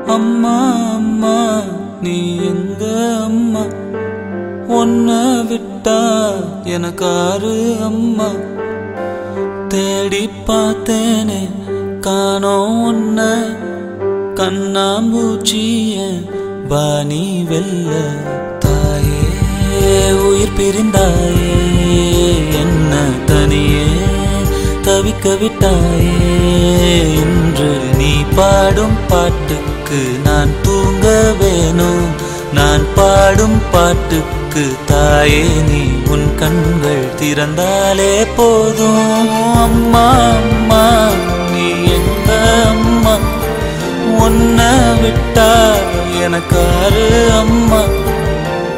அம்மா அம்மா நீ எங்க அம்மா, உன்னை விட்டா எனக்காரு அம்மா. தேடி பார்த்தேனே காணோம் உன்னை, கண்ணாம்பூச்சிய வாணி வெல்ல. தாயே உயிர் பிரிந்தாயே, என்ன தனியே தவிக்க விட்டாயே. இன்று நீ பாடும் பாட்டுக்கு நான் தூங்க வேணும், நான் பாடும் பாட்டுக்கு தாயே நீ உன் கண்கள் திறந்தாலே போதும். அம்மா அம்மா நீ எங்க அம்மா, உன்னை விட்டா எனக்காரு அம்மா.